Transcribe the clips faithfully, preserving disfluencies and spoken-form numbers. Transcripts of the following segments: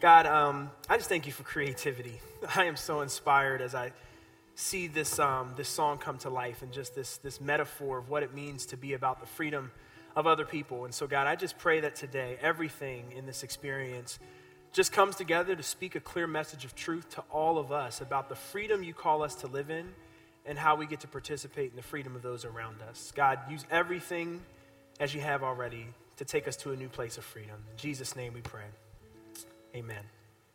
God, um, I just thank you for creativity. I am so inspired as I see this um, this song come to life and just this this metaphor of what it means to be about the freedom of other people. And so, God, I just pray that today everything in this experience just comes together to speak a clear message of truth to all of us about the freedom you call us to live in and how we get to participate in the freedom of those around us. God, use everything as you have already to take us to a new place of freedom. In Jesus' name we pray. Amen.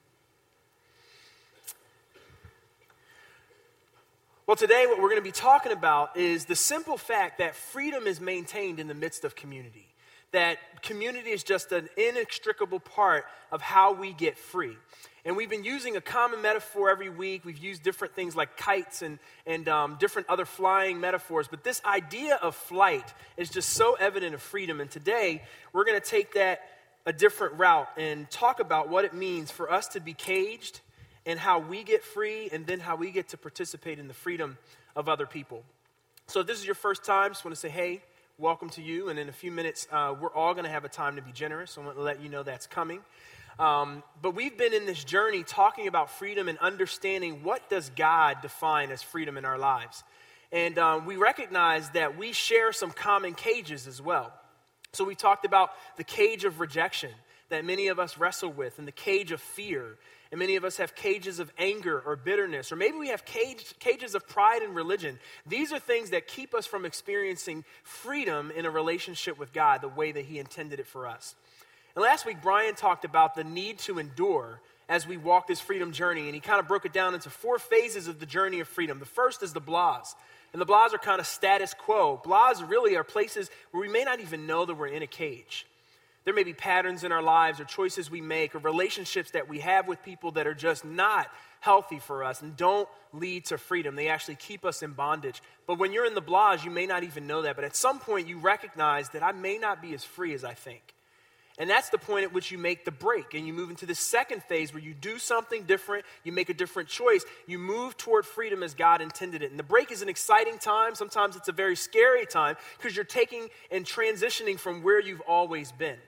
Well, today what we're going to be talking about is the simple fact that freedom is maintained in the midst of community. That community is just an inextricable part of how we get free. And we've been using a common metaphor every week. We've used different things like kites and, and um, different other flying metaphors. But this idea of flight is just so evident of freedom. And today we're going to take that a different route and talk about what it means for us to be caged and how we get free and then how we get to participate in the freedom of other people. So if this is your first time, just want to say, hey, welcome to you. And in a few minutes, uh, we're all going to have a time to be generous. So I want to let you know that's coming. Um, but we've been in this journey talking about freedom and understanding what does God define as freedom in our lives. And um, we recognize that we share some common cages as well. So we talked about the cage of rejection that many of us wrestle with and the cage of fear. And many of us have cages of anger or bitterness, or maybe we have cage, cages of pride and religion. These are things that keep us from experiencing freedom in a relationship with God the way that he intended it for us. And last week, Brian talked about the need to endure as we walk this freedom journey, and he kind of broke it down into four phases of the journey of freedom. The first is the blahs. And the blahs are kind of status quo. Blahs really are places where we may not even know that we're in a cage. There may be patterns in our lives or choices we make or relationships that we have with people that are just not healthy for us and don't lead to freedom. They actually keep us in bondage. But when you're in the blahs, you may not even know that. But at some point, you recognize that I may not be as free as I think. And that's the point at which you make the break and you move into the second phase where you do something different, you make a different choice, you move toward freedom as God intended it. And the break is an exciting time. Sometimes it's a very scary time because you're taking and transitioning from where you've always been.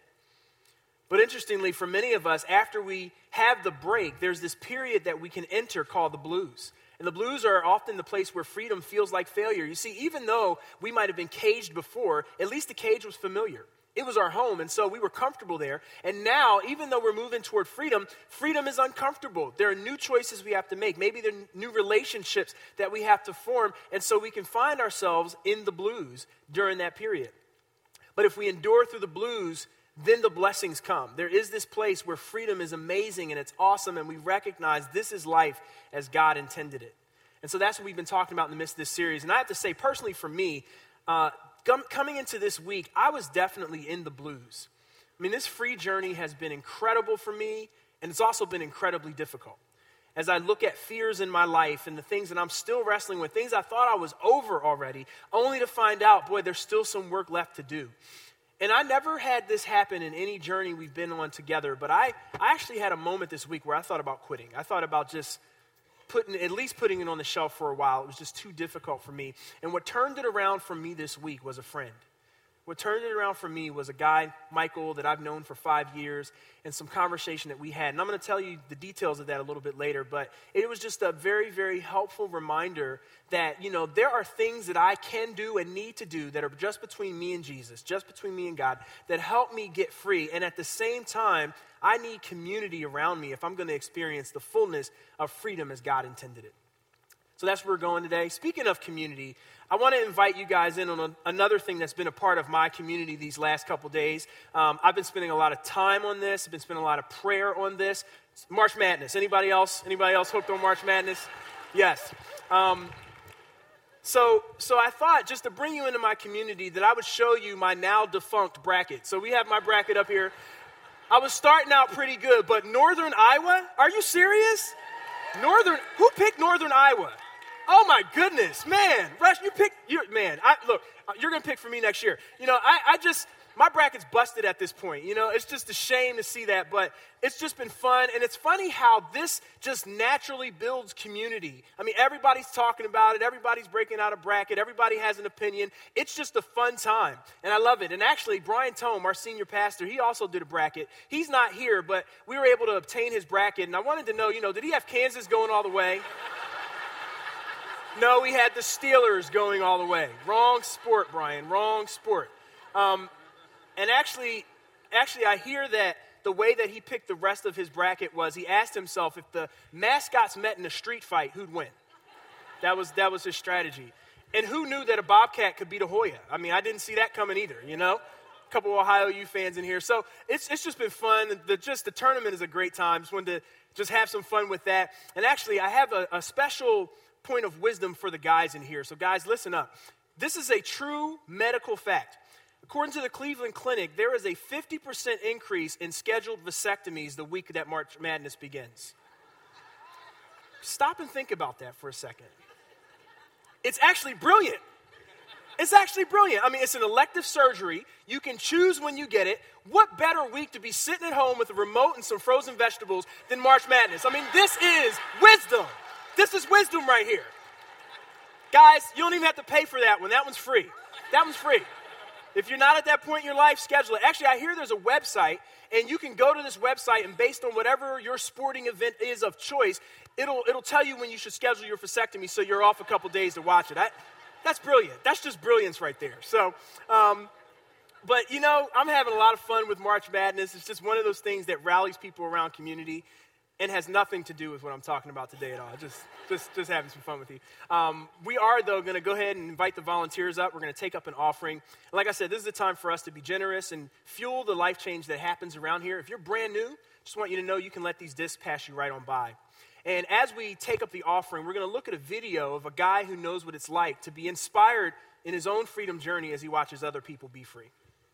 But interestingly, for many of us, after we have the break, there's this period that we can enter called the blues. And the blues are often the place where freedom feels like failure. You see, even though we might have been caged before, at least the cage was familiar. It was our home, and so we were comfortable there. And now, even though we're moving toward freedom, freedom is uncomfortable. There are new choices we have to make. Maybe there are new relationships that we have to form, and so we can find ourselves in the blues during that period. But if we endure through the blues, then the blessings come. There is this place where freedom is amazing and it's awesome, and we recognize this is life as God intended it. And so that's what we've been talking about in the midst of this series. And I have to say, personally for me, uh, coming into this week, I was definitely in the blues. I mean, this free journey has been incredible for me, and it's also been incredibly difficult. As I look at fears in my life and the things that I'm still wrestling with, things I thought I was over already, only to find out, boy, there's still some work left to do. And I never had this happen in any journey we've been on together, but I, I actually had a moment this week where I thought about quitting. I thought about just putting, at least putting it on the shelf for a while. It was just too difficult for me. And what turned it around for me this week was a friend. What turned it around for me was a guy, Michael, that I've known for five years, and some conversation that we had. And I'm going to tell you the details of that a little bit later, but it was just a very, very helpful reminder that, you know, there are things that I can do and need to do that are just between me and Jesus, just between me and God, that help me get free. And at the same time, I need community around me if I'm going to experience the fullness of freedom as God intended it. So that's where we're going today. Speaking of community, I want to invite you guys in on a, another thing that's been a part of my community these last couple days. Um, I've been spending a lot of time on this. I've been spending a lot of prayer on this. March Madness. Anybody else? Anybody else hooked on March Madness? Yes. Um, so, so I thought just to bring you into my community that I would show you my now defunct bracket. So we have my bracket up here. I was starting out pretty good, but Northern Iowa? Are you serious? Northern? Who picked Northern Iowa? Oh my goodness, man, Rush, you pick, you man, I, look, you're going to pick for me next year. You know, I, I just, my bracket's busted at this point. You know, it's just a shame to see that, but it's just been fun. And it's funny how this just naturally builds community. I mean, everybody's talking about it. Everybody's breaking out a bracket. Everybody has an opinion. It's just a fun time, and I love it. And actually, Brian Tome, our senior pastor, he also did a bracket. He's not here, but we were able to obtain his bracket. And I wanted to know, you know, did he have Kansas going all the way? No, we had the Steelers going all the way. Wrong sport, Brian, wrong sport. Um, and actually, actually, I hear that the way that he picked the rest of his bracket was he asked himself if the mascots met in a street fight, who'd win? That was that was his strategy. And who knew that a Bobcat could beat a Hoya? I mean, I didn't see that coming either, you know? A couple of Ohio U fans in here. So it's it's just been fun. The, just the tournament is a great time. Just wanted to just have some fun with that. And actually, I have a, a special point of wisdom for the guys in here. So guys, listen up. This is a true medical fact. According to the Cleveland Clinic, there is a fifty percent increase in scheduled vasectomies the week that March Madness begins. Stop and think about that for a second. It's actually brilliant. It's actually brilliant. I mean, it's an elective surgery. You can choose when you get it. What better week to be sitting at home with a remote and some frozen vegetables than March Madness? I mean, this is wisdom. This is wisdom right here. Guys, you don't even have to pay for that one. That one's free. That one's free. If you're not at that point in your life, schedule it. Actually, I hear there's a website, and you can go to this website, and based on whatever your sporting event is of choice, it'll it'll tell you when you should schedule your vasectomy so you're off a couple days to watch it. I, that's brilliant. That's just brilliance right there. So, um, but, you know, I'm having a lot of fun with March Madness. It's just one of those things that rallies people around community and has nothing to do with what I'm talking about today at all. Just just, just having some fun with you. Um, we are, though, going to go ahead and invite the volunteers up. We're going to take up an offering. And like I said, this is the time for us to be generous and fuel the life change that happens around here. If you're brand new, just want you to know you can let these discs pass you right on by. And as we take up the offering, we're going to look at a video of a guy who knows what it's like to be inspired in his own freedom journey as he watches other people be free.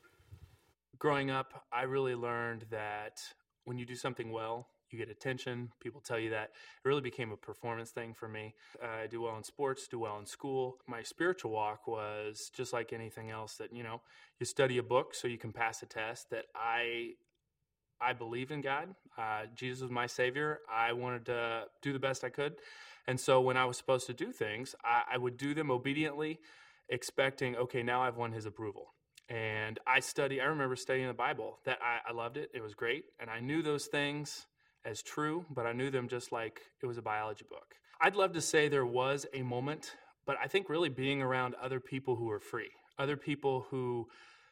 Growing up, I really learned that when you do something well, you get attention. People tell you that. It really became a performance thing for me. Uh, I do well in sports, do well in school. My spiritual walk was just like anything else that, you know, you study a book so you can pass a test. That I I believed in God. Uh, Jesus was my Savior. I wanted to do the best I could. And so when I was supposed to do things, I, I would do them obediently, expecting, okay, now I've won his approval. And I study, I remember studying the Bible. That I, I loved it. It was great. And I knew those things as true, but I knew them just like it was a biology book. I'd love to say there was a moment, but I think really being around other people who were free, other people who,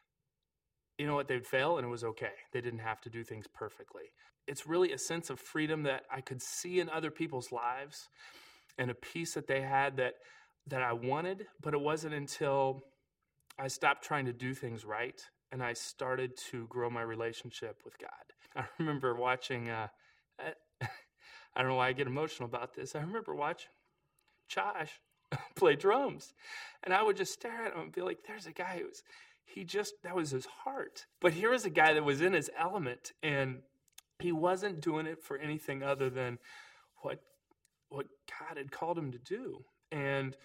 you know what, they'd fail and it was okay. They didn't have to do things perfectly. It's really a sense of freedom that I could see in other people's lives and a peace that they had that that I wanted, but it wasn't until I stopped trying to do things right and I started to grow my relationship with God. I remember watching, uh, I, I don't know why I get emotional about this. I remember watching Josh play drums, and I would just stare at him and be like, there's a guy who's, he just, that was his heart. But here was a guy that was in his element, and he wasn't doing it for anything other than what what God had called him to do. And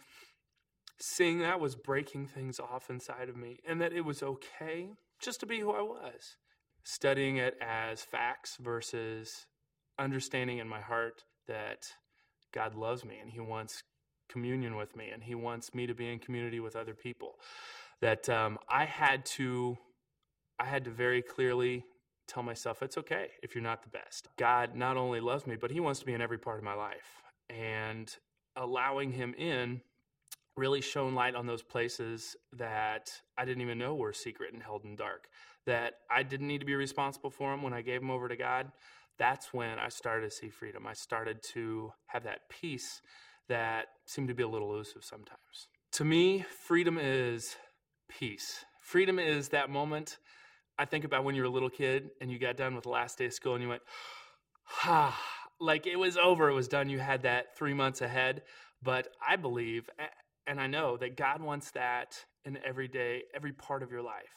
seeing that was breaking things off inside of me, and that it was okay just to be who I was. Studying it as facts versus understanding in my heart that God loves me and he wants communion with me and he wants me to be in community with other people. That um, I had to, I had to very clearly tell myself it's okay if you're not the best. God not only loves me, but he wants to be in every part of my life. And allowing him in really shone light on those places that I didn't even know were secret and held in dark, that I didn't need to be responsible for them when I gave them over to God. That's when I started to see freedom. I started to have that peace that seemed to be a little elusive sometimes. To me, freedom is peace. Freedom is that moment I think about when you were a little kid and you got done with the last day of school and you went, ah, like it was over, it was done. You had that three months ahead. But I believe, and I know that God wants that in every day, every part of your life.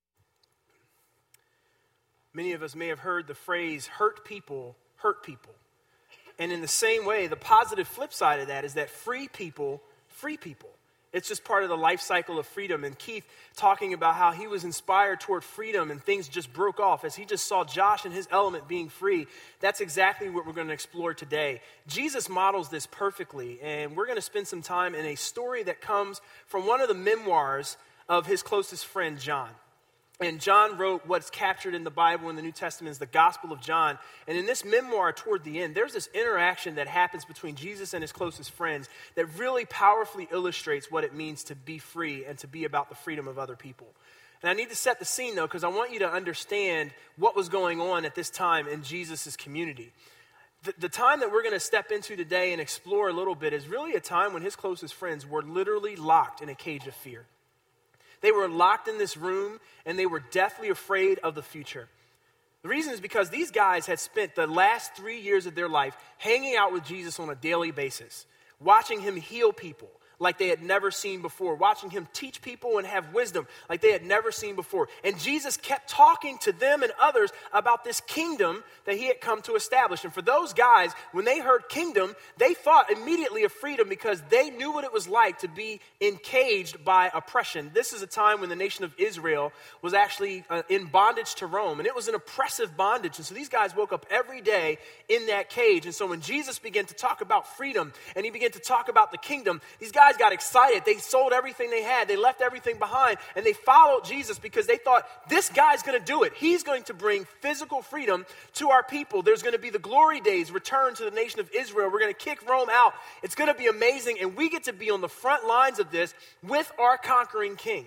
Many of us may have heard the phrase, hurt people, hurt people. And in the same way, the positive flip side of that is that free people, free people. It's just part of the life cycle of freedom. And Keith talking about how he was inspired toward freedom and things just broke off as he just saw Josh and his element being free. That's exactly what we're going to explore today. Jesus models this perfectly, and we're going to spend some time in a story that comes from one of the memoirs of his closest friend, John. And John wrote what's captured in the Bible in the New Testament is the Gospel of John. And in this memoir toward the end, there's this interaction that happens between Jesus and his closest friends that really powerfully illustrates what it means to be free and to be about the freedom of other people. And I need to set the scene, though, because I want you to understand what was going on at this time in Jesus' community. The, the time that we're going to step into today and explore a little bit is really a time when his closest friends were literally locked in a cage of fear. They were locked in this room, and they were deathly afraid of the future. The reason is because these guys had spent the last three years of their life hanging out with Jesus on a daily basis, watching him heal people like they had never seen before, watching him teach people and have wisdom like they had never seen before. And Jesus kept talking to them and others about this kingdom that he had come to establish. And for those guys, when they heard kingdom, they thought immediately of freedom because they knew what it was like to be encaged by oppression. This is a time when the nation of Israel was actually uh, in bondage to Rome, and it was an oppressive bondage. And so these guys woke up every day in that cage. And so when Jesus began to talk about freedom and he began to talk about the kingdom, these guys got excited. They sold everything they had. They left everything behind, and they followed Jesus because they thought, this guy's going to do it. He's going to bring physical freedom to our people. There's going to be the glory days return to the nation of Israel. We're going to kick Rome out. It's going to be amazing, and we get to be on the front lines of this with our conquering king.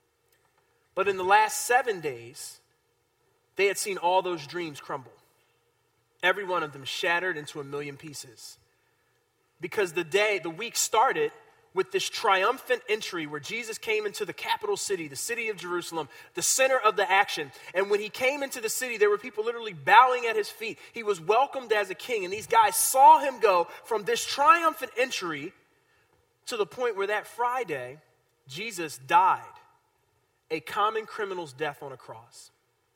But in the last seven days, they had seen all those dreams crumble. Every one of them shattered into a million pieces. Because the day, the week started with this triumphant entry where Jesus came into the capital city, the city of Jerusalem, the center of the action. And when he came into the city, there were people literally bowing at his feet. He was welcomed as a king. And these guys saw him go from this triumphant entry to the point where that Friday, Jesus died a common criminal's death on a cross.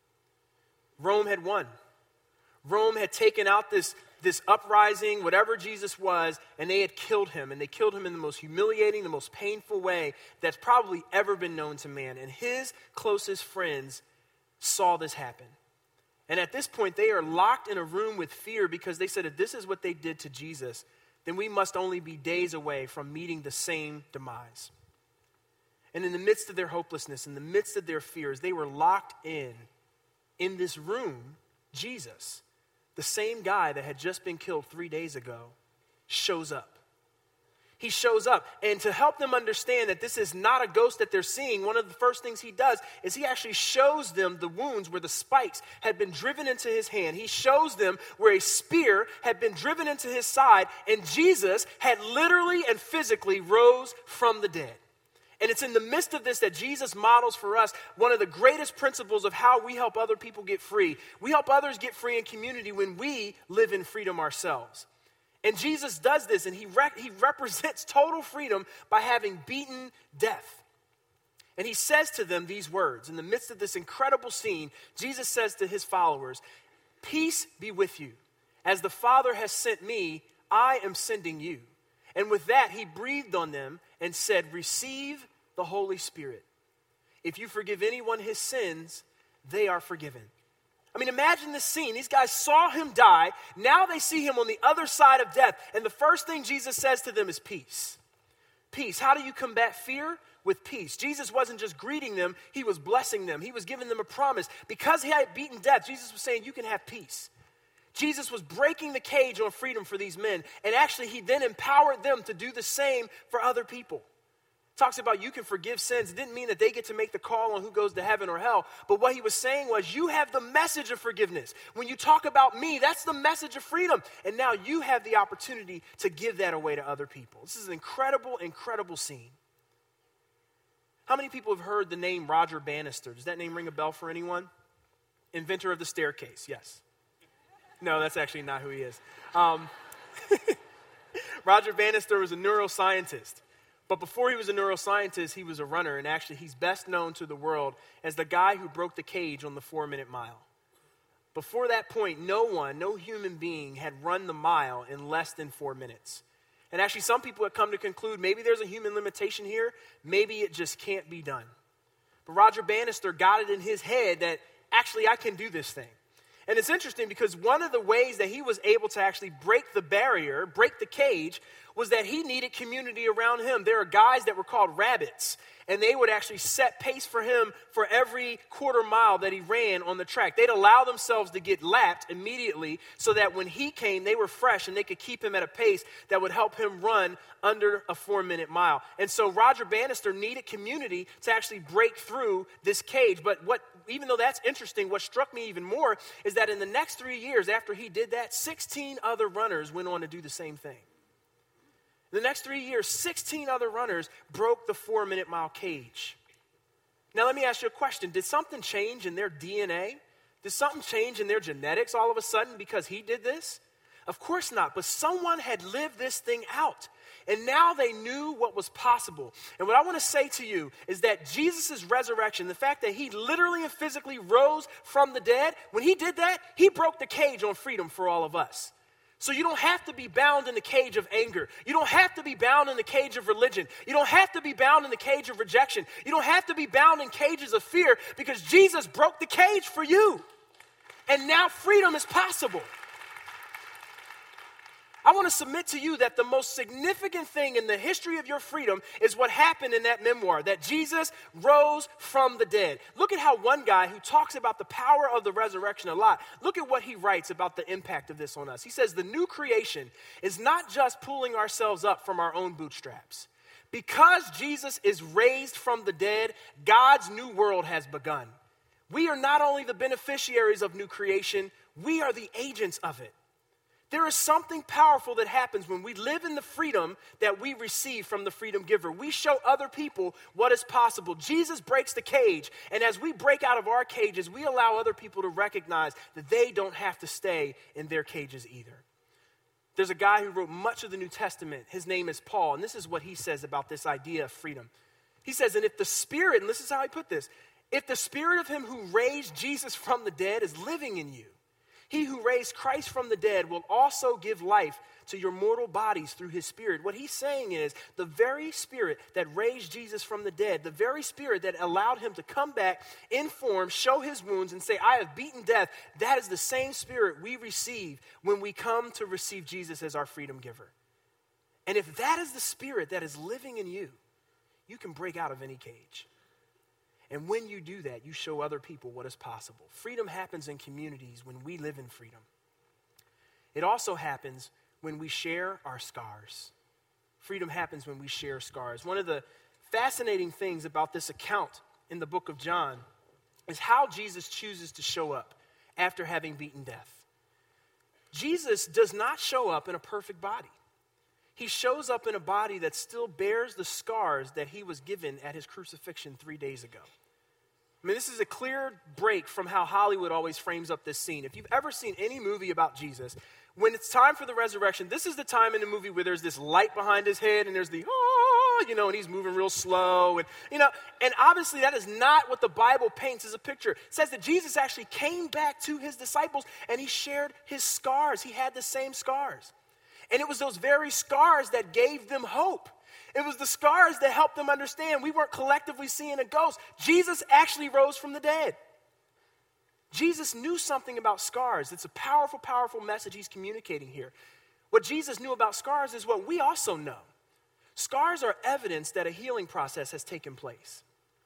Rome had won. Rome had taken out this this uprising, whatever Jesus was, and they had killed him. And they killed him in the most humiliating, the most painful way that's probably ever been known to man. And his closest friends saw this happen. And at this point, they are locked in a room with fear because they said, if this is what they did to Jesus, then we must only be days away from meeting the same demise. And in the midst of their hopelessness, in the midst of their fears, they were locked in, in this room, Jesus, the same guy that had just been killed three days ago, shows up. He shows up. And to help them understand that this is not a ghost that they're seeing, one of the first things he does is he actually shows them the wounds where the spikes had been driven into his hand. He shows them where a spear had been driven into his side, and Jesus had literally and physically rose from the dead. And it's in the midst of this that Jesus models for us one of the greatest principles of how we help other people get free. We help others get free in community when we live in freedom ourselves. And Jesus does this, and he, rec- he represents total freedom by having beaten death. And he says to them these words. In the midst of this incredible scene, Jesus says to his followers, "Peace be with you. As the Father has sent me, I am sending you." And with that, he breathed on them and said, "Receive the Holy Spirit. If you forgive anyone his sins, they are forgiven." I mean, imagine this scene. These guys saw him die. Now they see him on the other side of death. And the first thing Jesus says to them is peace. Peace. How do you combat fear? With peace. Jesus wasn't just greeting them, he was blessing them. He was giving them a promise. Because he had beaten death, Jesus was saying, you can have peace. Jesus was breaking the cage on freedom for these men. And actually, he then empowered them to do the same for other people. Talks about you can forgive sins. It didn't mean that they get to make the call on who goes to heaven or hell. But what he was saying was, you have the message of forgiveness. When you talk about me, that's the message of freedom. And now you have the opportunity to give that away to other people. This is an incredible, incredible scene. How many people have heard the name Roger Bannister? Does that name ring a bell for anyone? Inventor of the staircase, yes. No, that's actually not who he is. Um, Roger Bannister was a neuroscientist. But before he was a neuroscientist, he was a runner. And actually, he's best known to the world as the guy who broke the cage on the four-minute mile. Before that point, no one, no human being had run the mile in less than four minutes. And actually, some people have come to conclude maybe there's a human limitation here. Maybe it just can't be done. But Roger Bannister got it in his head that actually I can do this thing. And it's interesting because one of the ways that he was able to actually break the barrier, break the cage, was that he needed community around him. There are guys that were called rabbits, and they would actually set pace for him for every quarter mile that he ran on the track. They'd allow themselves to get lapped immediately so that when he came, they were fresh and they could keep him at a pace that would help him run under a four-minute mile. And so Roger Bannister needed community to actually break through this cage. But what, even though that's interesting, what struck me even more is that in the next three years after he did that, sixteen other runners went on to do the same thing. In the next three years, sixteen other runners broke the four-minute mile cage. Now, let me ask you a question. Did something change in their D N A? Did something change in their genetics all of a sudden because he did this? Of course not, but someone had lived this thing out, and now they knew what was possible. And what I want to say to you is that Jesus' resurrection, the fact that he literally and physically rose from the dead, when he did that, he broke the cage on freedom for all of us. So you don't have to be bound in the cage of anger. You don't have to be bound in the cage of religion. You don't have to be bound in the cage of rejection. You don't have to be bound in cages of fear because Jesus broke the cage for you. And now freedom is possible. I want to submit to you that the most significant thing in the history of your freedom is what happened in that memoir, that Jesus rose from the dead. Look at how one guy who talks about the power of the resurrection a lot, look at what he writes about the impact of this on us. He says, the new creation is not just pulling ourselves up from our own bootstraps. Because Jesus is raised from the dead, God's new world has begun. We are not only the beneficiaries of new creation, we are the agents of it. There is something powerful that happens when we live in the freedom that we receive from the freedom giver. We show other people what is possible. Jesus breaks the cage, and as we break out of our cages, we allow other people to recognize that they don't have to stay in their cages either. There's a guy who wrote much of the New Testament. His name is Paul, and this is what he says about this idea of freedom. He says, and if the Spirit, and this is how he put this, if the Spirit of him who raised Jesus from the dead is living in you, he who raised Christ from the dead will also give life to your mortal bodies through his Spirit. What he's saying is the very Spirit that raised Jesus from the dead, the very Spirit that allowed him to come back in form, show his wounds, and say, I have beaten death, that is the same Spirit we receive when we come to receive Jesus as our freedom giver. And if that is the Spirit that is living in you, you can break out of any cage. And when you do that, you show other people what is possible. Freedom happens in communities when we live in freedom. It also happens when we share our scars. Freedom happens when we share scars. One of the fascinating things about this account in the book of John is how Jesus chooses to show up after having beaten death. Jesus does not show up in a perfect body. He shows up in a body that still bears the scars that he was given at his crucifixion three days ago. I mean, this is a clear break from how Hollywood always frames up this scene. If you've ever seen any movie about Jesus, when it's time for the resurrection, this is the time in the movie where there's this light behind his head and there's the, oh, you know, and he's moving real slow. And, you know, and obviously that is not what the Bible paints as a picture. It says that Jesus actually came back to his disciples and he shared his scars. He had the same scars. And it was those very scars that gave them hope. It was the scars that helped them understand we weren't collectively seeing a ghost. Jesus actually rose from the dead. Jesus knew something about scars. It's a powerful, powerful message he's communicating here. What Jesus knew about scars is what we also know. Scars are evidence that a healing process has taken place.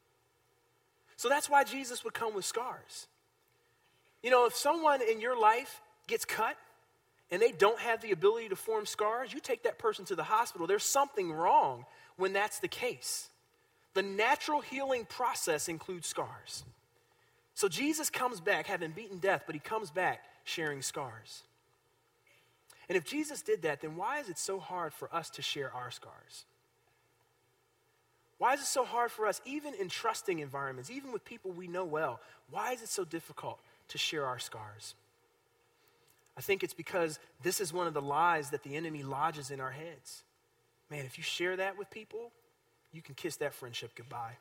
So that's why Jesus would come with scars. You know, if someone in your life gets cut, and they don't have the ability to form scars, you take that person to the hospital. There's something wrong when that's the case. The natural healing process includes scars. So Jesus comes back having beaten death, but he comes back sharing scars. And if Jesus did that, then why is it so hard for us to share our scars? Why is it so hard for us, even in trusting environments, even with people we know well, why is it so difficult to share our scars? I think it's because this is one of the lies that the enemy lodges in our heads. Man, if you share that with people, you can kiss that friendship goodbye.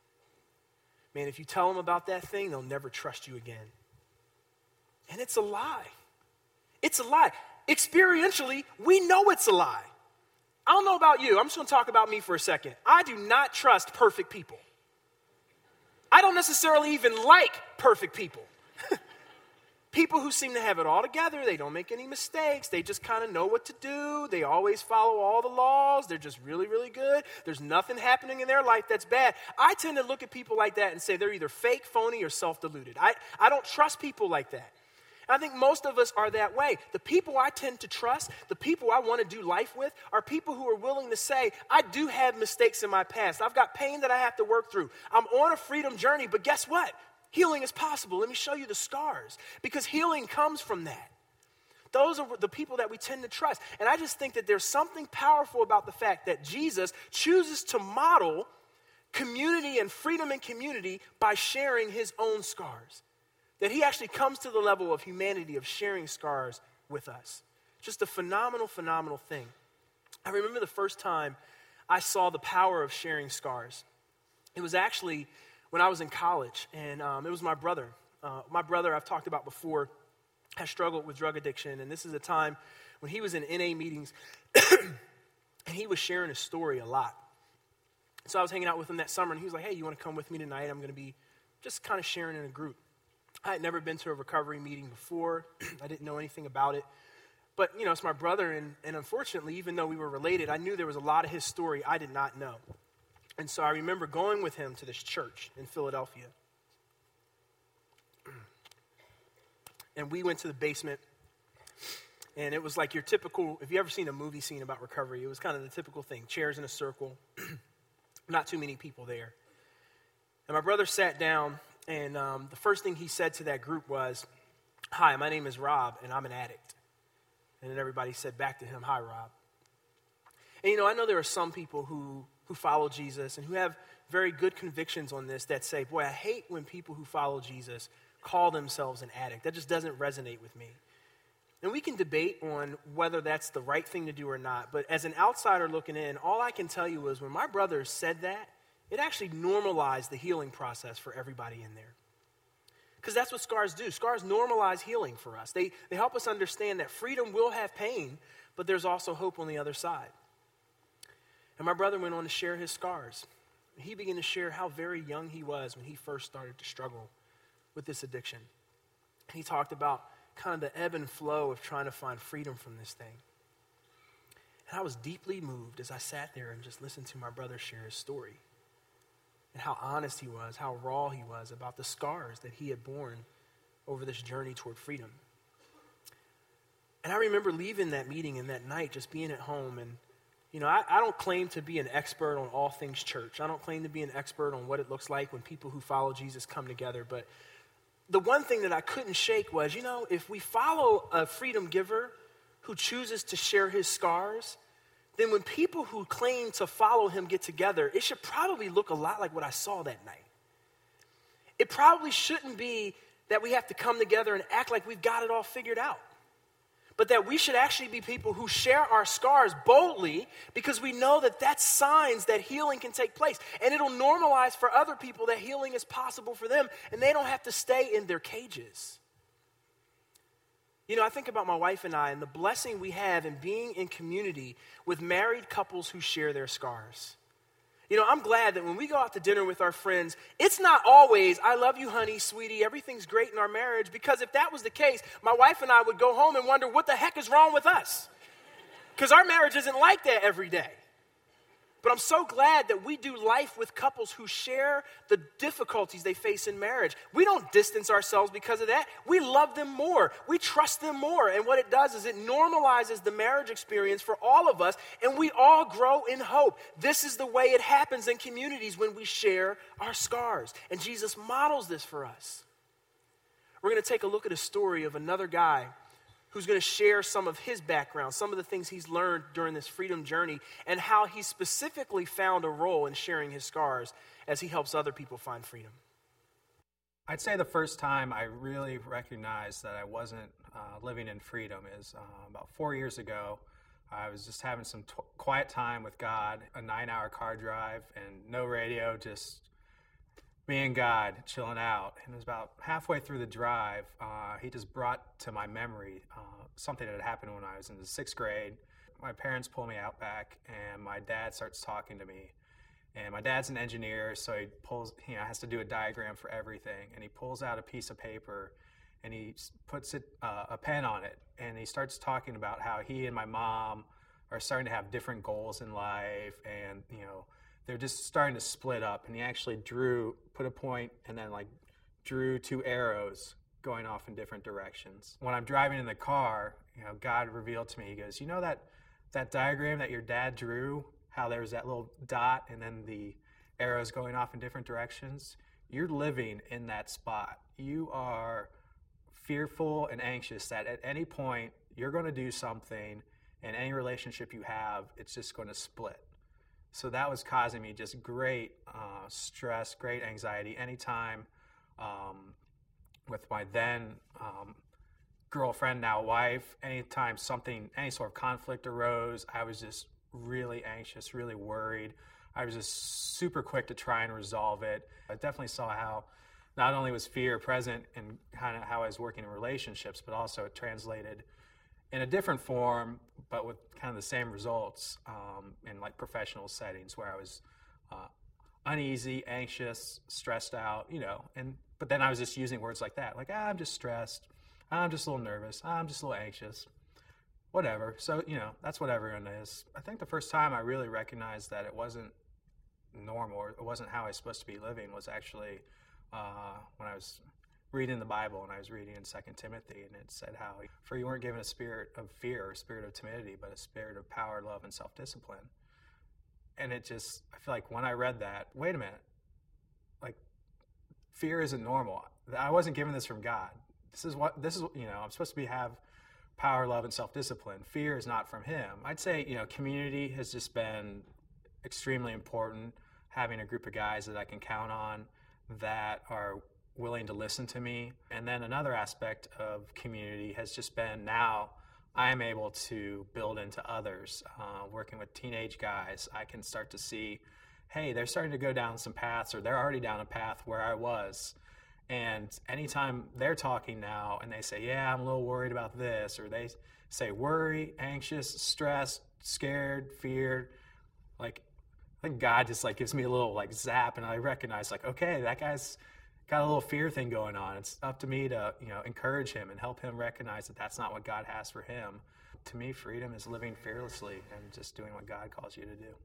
Man, if you tell them about that thing, they'll never trust you again. And it's a lie. It's a lie. Experientially, we know it's a lie. I don't know about you. I'm just going to talk about me for a second. I do not trust perfect people. I don't necessarily even like perfect people. People who seem to have it all together, they don't make any mistakes, they just kind of know what to do, they always follow all the laws, they're just really, really good, there's nothing happening in their life that's bad. I tend to look at people like that and say they're either fake, phony, or self-deluded. I, I don't trust people like that. And I think most of us are that way. The people I tend to trust, the people I want to do life with, are people who are willing to say, I do have mistakes in my past, I've got pain that I have to work through, I'm on a freedom journey, but guess what? Healing is possible. Let me show you the scars, because healing comes from that. Those are the people that we tend to trust. And I just think that there's something powerful about the fact that Jesus chooses to model community and freedom in community by sharing his own scars. That he actually comes to the level of humanity of sharing scars with us. Just a phenomenal, phenomenal thing. I remember the first time I saw the power of sharing scars. It was actually when I was in college, and um, it was my brother. Uh, my brother, I've talked about before, has struggled with drug addiction, and this is a time when he was in N A meetings, and he was sharing his story a lot. So I was hanging out with him that summer, and he was like, hey, you want to come with me tonight? I'm going to be just kind of sharing in a group. I had never been to a recovery meeting before. I didn't know anything about it. But, you know, it's my brother, and, and unfortunately, even though we were related, I knew there was a lot of his story I did not know. And so I remember going with him to this church in Philadelphia. And we went to the basement, and it was like your typical, if you ever seen a movie scene about recovery, it was kind of the typical thing, chairs in a circle, not too many people there. And my brother sat down, and um, the first thing he said to that group was, hi, my name is Rob, and I'm an addict. And then everybody said back to him, hi, Rob. And you know, I know there are some people who who follow Jesus and who have very good convictions on this that say, boy, I hate when people who follow Jesus call themselves an addict. That just doesn't resonate with me. And we can debate on whether that's the right thing to do or not, but as an outsider looking in, all I can tell you is when my brother said that, it actually normalized the healing process for everybody in there. Because that's what scars do. Scars normalize healing for us. They, they help us understand that freedom will have pain, but there's also hope on the other side. And my brother went on to share his scars. He began to share how very young he was when he first started to struggle with this addiction. And he talked about kind of the ebb and flow of trying to find freedom from this thing. And I was deeply moved as I sat there and just listened to my brother share his story. And how honest he was, how raw he was about the scars that he had borne over this journey toward freedom. And I remember leaving that meeting and that night, just being at home. And, you know, I, I don't claim to be an expert on all things church. I don't claim to be an expert on what it looks like when people who follow Jesus come together. But the one thing that I couldn't shake was, you know, if we follow a freedom giver who chooses to share his scars, then when people who claim to follow him get together, it should probably look a lot like what I saw that night. It probably shouldn't be that we have to come together and act like we've got it all figured out, but that we should actually be people who share our scars boldly because we know that that's signs that healing can take place. And it'll normalize for other people that healing is possible for them, and they don't have to stay in their cages. You know, I think about my wife and I and the blessing we have in being in community with married couples who share their scars. You know, I'm glad that when we go out to dinner with our friends, it's not always, I love you, honey, sweetie, everything's great in our marriage, because if that was the case, my wife and I would go home and wonder what the heck is wrong with us. Because our marriage isn't like that every day. But I'm so glad that we do life with couples who share the difficulties they face in marriage. We don't distance ourselves because of that. We love them more. We trust them more. And what it does is it normalizes the marriage experience for all of us, and we all grow in hope. This is the way it happens in communities when we share our scars. And Jesus models this for us. We're going to take a look at a story of another guy who's going to share some of his background, some of the things he's learned during this freedom journey, and how he specifically found a role in sharing his scars as he helps other people find freedom. I'd say the first time I really recognized that I wasn't uh, living in freedom is uh, about four years ago. I was just having some t- quiet time with God, a nine-hour car drive, and no radio, just me and God chilling out. And it was about halfway through the drive, uh, he just brought to my memory uh, something that had happened when I was in the sixth grade. my parents pull me out back, and my dad starts talking to me. And my dad's an engineer, so he pulls, you know, has to do a diagram for everything. And he pulls out a piece of paper, and he puts it, uh, a pen on it, and he starts talking about how he and my mom are starting to have different goals in life, and you know, they're just starting to split up. And he actually drew, put a point, and then like drew two arrows going off in different directions. When I'm driving in the car, you know, God revealed to me, he goes, you know that that diagram that your dad drew, how there's that little dot and then the arrows going off in different directions? You're living in that spot. You are fearful and anxious that at any point you're going to do something, and any relationship you have, it's just going to split. So that was causing me just great uh, stress, great anxiety. Anytime um, with my then um, girlfriend, now wife, anytime something, any sort of conflict arose, I was just really anxious, really worried. I was just super quick to try and resolve it. I definitely saw how not only was fear present in kind of how I was working in relationships, but also it translated in a different form, but with kind of the same results um, in like professional settings where I was uh, uneasy, anxious, stressed out, you know, and but then I was just using words like that, like, ah, I'm just stressed, I'm just a little nervous, I'm just a little anxious. Whatever. So, you know, that's what everyone is. I think the first time I really recognized that it wasn't normal, or it wasn't how I was supposed to be living, was actually uh, when I was reading the Bible, and I was reading in Second Timothy, and it said how, for you weren't given a spirit of fear or a spirit of timidity, but a spirit of power, love, and self-discipline. And it just, I feel like when I read that, wait a minute, like, fear isn't normal. I wasn't given this from God. This is what, this is, you know, I'm supposed to be have power, love, and self-discipline. Fear is not from him. I'd say, you know, community has just been extremely important. Having a group of guys that I can count on that are willing to listen to me. And then another aspect of community has just been now I'm able to build into others. Uh, working with teenage guys, I can start to see, hey, they're starting to go down some paths, or they're already down a path where I was. And anytime they're talking now and they say, yeah, I'm a little worried about this, or they say worry, anxious, stressed, scared, feared, like, I think God just like gives me a little like zap, and I recognize like, okay, that guy's got a little fear thing going on. It's up to me to, you know, encourage him and help him recognize that that's not what God has for him. To me, freedom is living fearlessly and just doing what God calls you to do.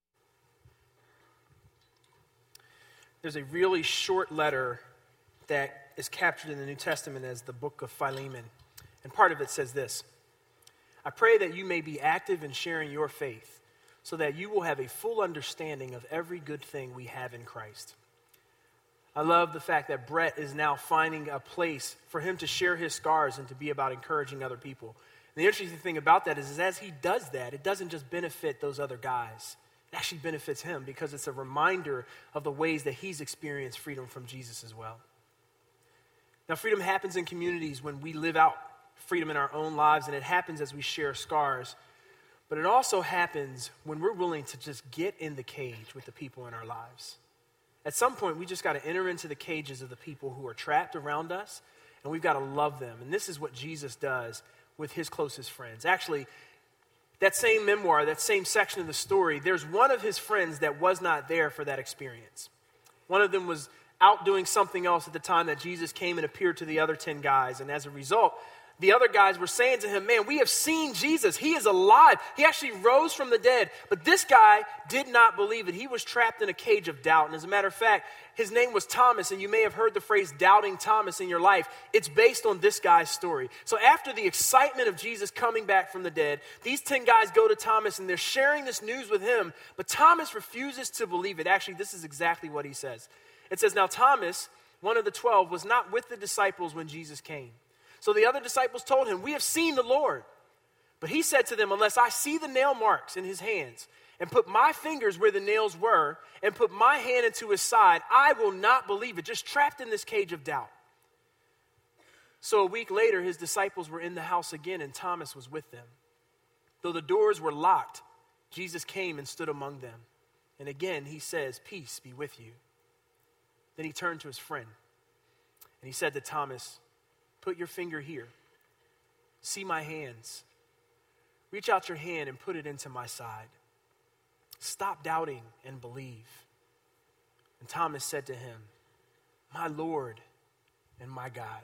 There's a really short letter that is captured in the New Testament as the book of Philemon. And part of it says this: I pray that you may be active in sharing your faith, so that you will have a full understanding of every good thing we have in Christ. I love the fact that Brett is now finding a place for him to share his scars and to be about encouraging other people. And the interesting thing about that is, is as he does that, it doesn't just benefit those other guys. It actually benefits him, because it's a reminder of the ways that he's experienced freedom from Jesus as well. Now, freedom happens in communities when we live out freedom in our own lives, and it happens as we share scars. But it also happens when we're willing to just get in the cage with the people in our lives. At some point, we just got to enter into the cages of the people who are trapped around us, and we've got to love them. And this is what Jesus does with his closest friends. Actually, that same memoir, that same section of the story, there's one of his friends that was not there for that experience. One of them was out doing something else at the time that Jesus came and appeared to the other ten guys. And as a result, the other guys were saying to him, man, we have seen Jesus. He is alive. He actually rose from the dead. But this guy did not believe it. He was trapped in a cage of doubt. And as a matter of fact, his name was Thomas. And you may have heard the phrase doubting Thomas in your life. It's based on this guy's story. So after the excitement of Jesus coming back from the dead, these ten guys go to Thomas and they're sharing this news with him. But Thomas refuses to believe it. Actually, this is exactly what he says. It says, now Thomas, one of the twelve, was not with the disciples when Jesus came. So the other disciples told him, we have seen the Lord. But he said to them, unless I see the nail marks in his hands and put my fingers where the nails were and put my hand into his side, I will not believe it. Just trapped in this cage of doubt. So a week later, his disciples were in the house again, and Thomas was with them. Though the doors were locked, Jesus came and stood among them. And again, he says, peace be with you. Then he turned to his friend and he said to Thomas, put your finger here. See my hands. Reach out your hand and put it into my side. Stop doubting and believe. And Thomas said to him, my Lord and my God.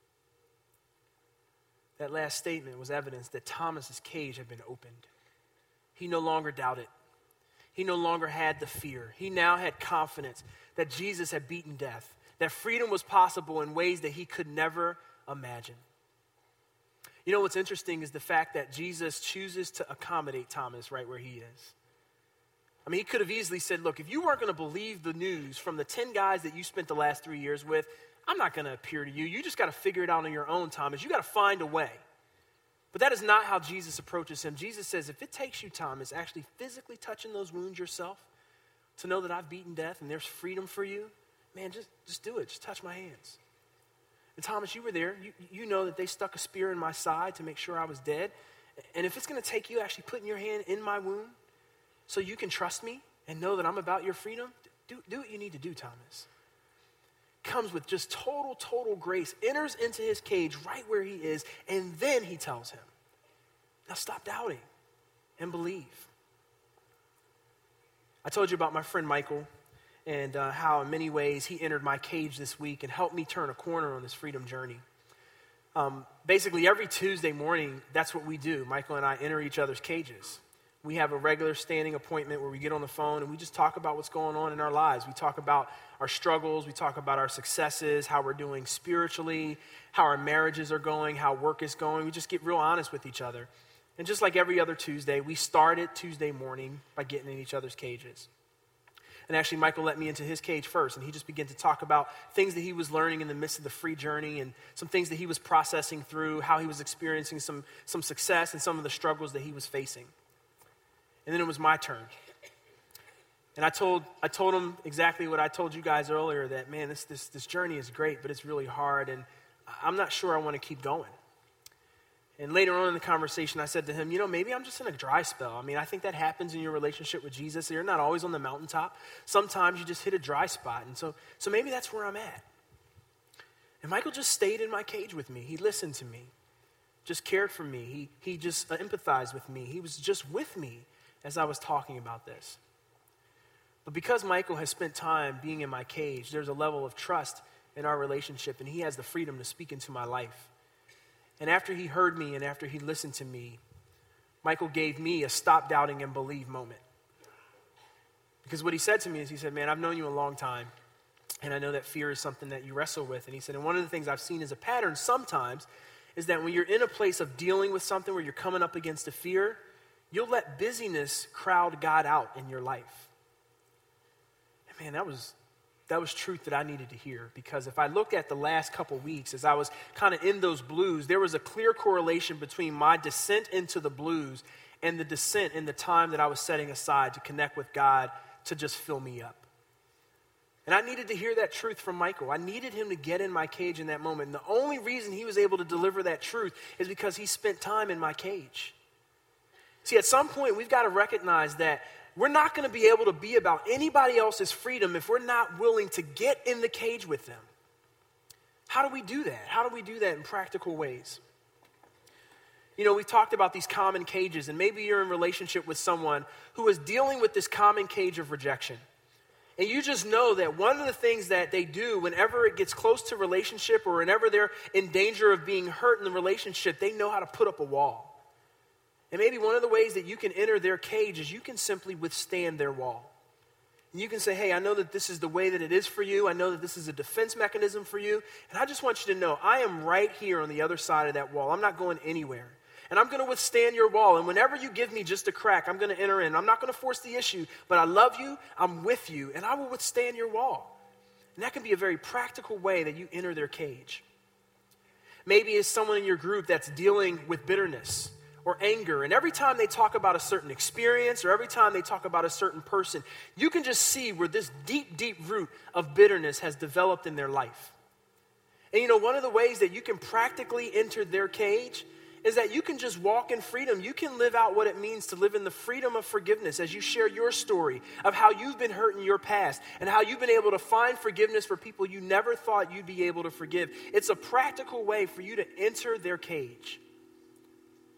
That last statement was evidence that Thomas's cage had been opened. He no longer doubted. He no longer had the fear. He now had confidence that Jesus had beaten death, that freedom was possible in ways that he could never imagine. You know what's interesting is the fact that Jesus chooses to accommodate Thomas right where he is. I mean, he could have easily said, look, if you weren't going to believe the news from the ten guys that you spent the last three years with, I'm not going to appear to you. You just got to figure it out on your own, Thomas. You got to find a way. But that is not how Jesus approaches him. Jesus says, if it takes you, Thomas, actually physically touching those wounds yourself to know that I've beaten death and there's freedom for you, man, just, just do it. Just touch my hands. And Thomas, you were there. You, you know that they stuck a spear in my side to make sure I was dead. And if it's going to take you actually putting your hand in my wound so you can trust me and know that I'm about your freedom, do, do what you need to do, Thomas. Comes with just total, total grace, enters into his cage right where he is, and then he tells him, now stop doubting and believe. I told you about my friend Michael and uh, how in many ways he entered my cage this week and helped me turn a corner on this freedom journey. Um, basically, every Tuesday morning, that's what we do. Michael and I enter each other's cages. We have a regular standing appointment where we get on the phone and we just talk about what's going on in our lives. We talk about our struggles. We talk about our successes, how we're doing spiritually, how our marriages are going, how work is going. We just get real honest with each other. And just like every other Tuesday, we started Tuesday morning by getting in each other's cages. And actually, Michael let me into his cage first, and he just began to talk about things that he was learning in the midst of the free journey and some things that he was processing through, how he was experiencing some, some success and some of the struggles that he was facing. And then it was my turn. And I told I told him exactly what I told you guys earlier, that, man, this, this, this journey is great, but it's really hard, and I'm not sure I want to keep going. And later on in the conversation, I said to him, you know, maybe I'm just in a dry spell. I mean, I think that happens in your relationship with Jesus. You're not always on the mountaintop. Sometimes you just hit a dry spot. And so, so maybe that's where I'm at. And Michael just stayed in my cage with me. He listened to me, just cared for me. He, he just empathized with me. He was just with me as I was talking about this. But because Michael has spent time being in my cage, there's a level of trust in our relationship, and he has the freedom to speak into my life. And after he heard me and after he listened to me, Michael gave me a stop doubting and believe moment. Because what he said to me is, he said, man, I've known you a long time, and I know that fear is something that you wrestle with. And he said, and one of the things I've seen as a pattern sometimes is that when you're in a place of dealing with something where you're coming up against a fear, you'll let busyness crowd God out in your life. And man, that was that was truth that I needed to hear, because if I looked at the last couple weeks, as I was kind of in those blues, there was a clear correlation between my descent into the blues and the descent in the time that I was setting aside to connect with God to just fill me up. And I needed to hear that truth from Michael. I needed him to get in my cage in that moment. And the only reason he was able to deliver that truth is because he spent time in my cage. See, at some point, we've got to recognize that we're not going to be able to be about anybody else's freedom if we're not willing to get in the cage with them. How do we do that? How do we do that in practical ways? You know, we talked about these common cages, and maybe you're in relationship with someone who is dealing with this common cage of rejection. And you just know that one of the things that they do whenever it gets close to relationship or whenever they're in danger of being hurt in the relationship, they know how to put up a wall. And maybe one of the ways that you can enter their cage is you can simply withstand their wall. And you can say, hey, I know that this is the way that it is for you. I know that this is a defense mechanism for you. And I just want you to know I am right here on the other side of that wall. I'm not going anywhere. And I'm going to withstand your wall. And whenever you give me just a crack, I'm going to enter in. I'm not going to force the issue, but I love you. I'm with you. And I will withstand your wall. And that can be a very practical way that you enter their cage. Maybe it's someone in your group that's dealing with bitterness or anger, and every time they talk about a certain experience or every time they talk about a certain person, you can just see where this deep, deep root of bitterness has developed in their life. And you know, one of the ways that you can practically enter their cage is that you can just walk in freedom. You can live out what it means to live in the freedom of forgiveness as you share your story of how you've been hurt in your past and how you've been able to find forgiveness for people you never thought you'd be able to forgive. It's a practical way for you to enter their cage.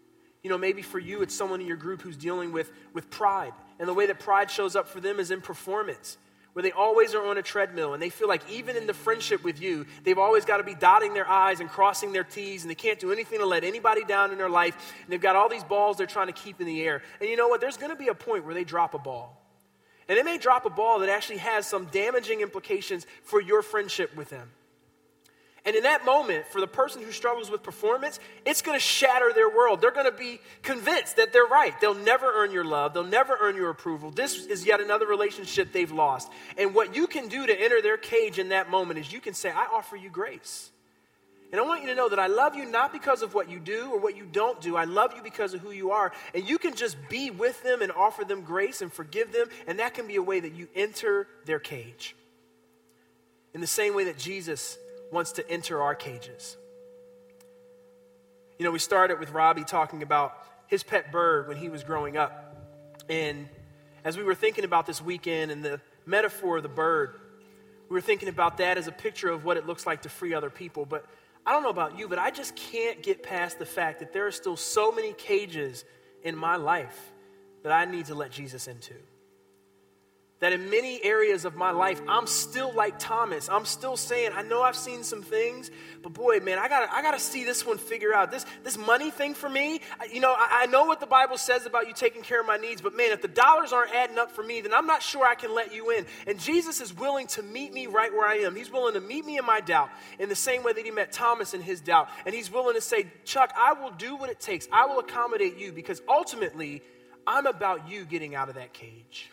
You know, maybe for you, it's someone in your group who's dealing with, with pride. And the way that pride shows up for them is in performance, where they always are on a treadmill and they feel like even in the friendship with you, they've always got to be dotting their I's and crossing their T's, and they can't do anything to let anybody down in their life. And they've got all these balls they're trying to keep in the air. And you know what? There's going to be a point where they drop a ball. And they may drop a ball that actually has some damaging implications for your friendship with them. And in that moment, for the person who struggles with performance, it's going to shatter their world. They're going to be convinced that they're right. They'll never earn your love. They'll never earn your approval. This is yet another relationship they've lost. And what you can do to enter their cage in that moment is you can say, I offer you grace. And I want you to know that I love you not because of what you do or what you don't do. I love you because of who you are. And you can just be with them and offer them grace and forgive them. And that can be a way that you enter their cage. In the same way that Jesus wants to enter our cages. You know, we started with Robbie talking about his pet bird when he was growing up. And as we were thinking about this weekend and the metaphor of the bird, we were thinking about that as a picture of what it looks like to free other people. But I don't know about you, but I just can't get past the fact that there are still so many cages in my life that I need to let Jesus into. That in many areas of my life, I'm still like Thomas. I'm still saying, I know I've seen some things, but boy, man, I gotta, I gotta see this one figure out. This, this money thing for me, you know, I, I know what the Bible says about you taking care of my needs, but man, if the dollars aren't adding up for me, then I'm not sure I can let you in. And Jesus is willing to meet me right where I am. He's willing to meet me in my doubt in the same way that he met Thomas in his doubt. And he's willing to say, Chuck, I will do what it takes. I will accommodate you because ultimately, I'm about you getting out of that cage.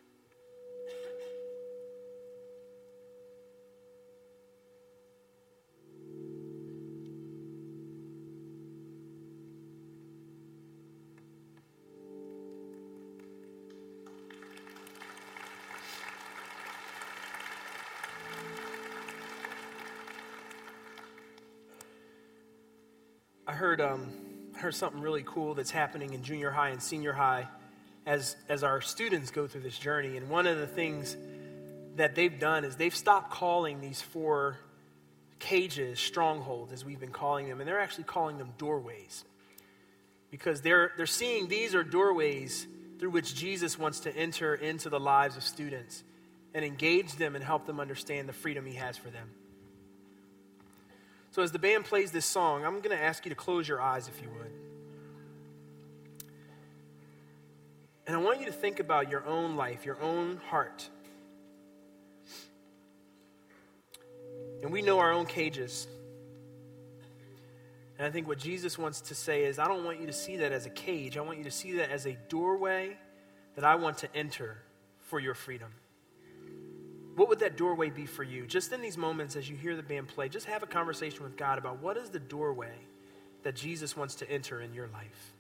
I heard um, heard something really cool that's happening in junior high and senior high as, as our students go through this journey. And one of the things that they've done is they've stopped calling these four cages strongholds, as we've been calling them, and they're actually calling them doorways. Because they're, they're seeing these are doorways through which Jesus wants to enter into the lives of students and engage them and help them understand the freedom he has for them. So as the band plays this song, I'm going to ask you to close your eyes if you would. And I want you to think about your own life, your own heart. And we know our own cages. And I think what Jesus wants to say is, I don't want you to see that as a cage. I want you to see that as a doorway that I want to enter for your freedom. What would that doorway be for you? Just in these moments as you hear the band play, just have a conversation with God about what is the doorway that Jesus wants to enter in your life.